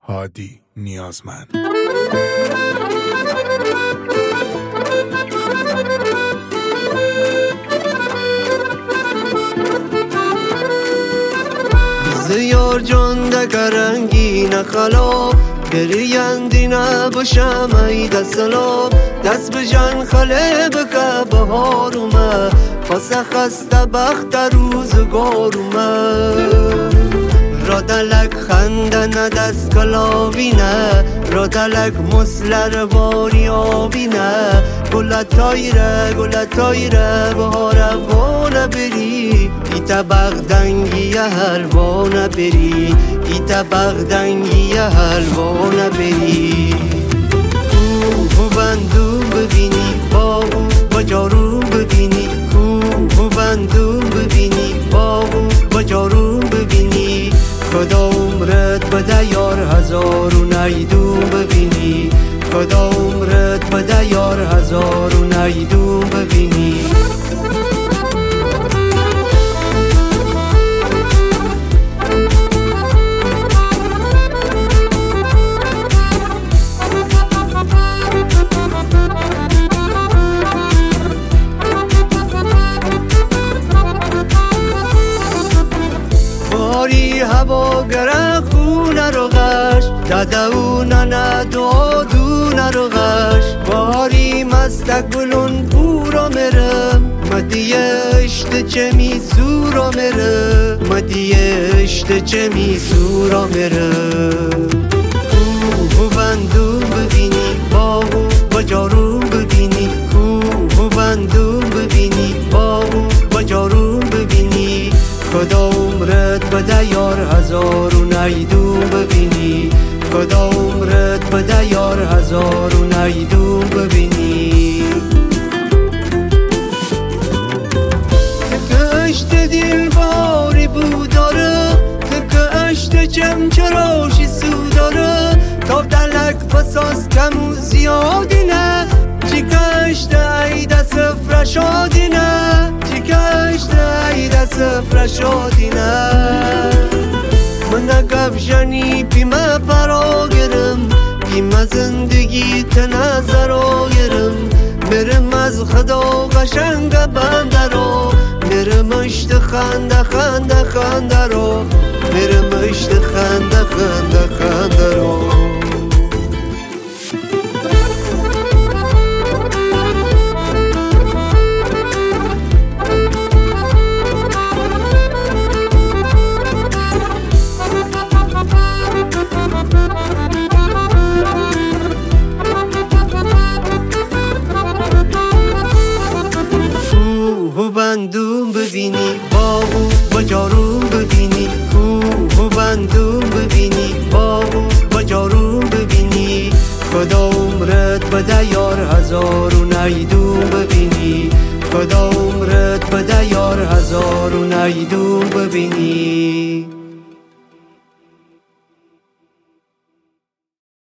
هادی نیازمند. زیار جان دکرنگی نخلا گریندی نباشم ای دستلا دست به جان خله بکه بهار اومه خاصه خسته بخت روزگار اومه را دلک خنده نه دست کلاوی نه را دلک مسلر واری آبی نه گلت تایره بهار افغانه بری ایتا بغدنگی حلوانه بری ایتا بغدنگی حلوانه بری کوه بندو ببینی باغو با جارو ببینی کوه بندو ببینی باغو با جارو ببینی خدا عمرت بده یار هزار و نیدون ببینی خدا عمرت بده یار هزار و نیدون ببینی هوا گره خونه رو غش دادونه ندو دونه رو غش باری مستقبلون پورا میرم مدیه اشت چه می سورا میرم مدیه اشت چه می سورا میرم کوه بندو ببینی باغو با جارو ببینی کوه بندو ببینی باغو با جارو ببینی خدا عمرت بده یار هزار و نیدون ببینی خدا عمرت بده یار هزار و نیدون ببینی تکشت دل باری بوداره تکشت چمچراشی سوداره تا دلک بساز کم و زیادی نه چی کشت عید صفر شادی نه چی کشت عید صفر شادی نه من گفشنی پیمه پرا گرم پیمه زندگی تنظرا گرم میرم از خدا قشنگ بنده رو میرم اشت خنده خنده خنده رو میرم اشت خنده خنده خنده رو بندون ببینی باغو با جارو ببینی کوه بندون ببینی باغو با جارو ببینی خدا عمرت بده یار هزار و نیدون ببینی خدا عمرت بده یار هزار و نیدون ببینی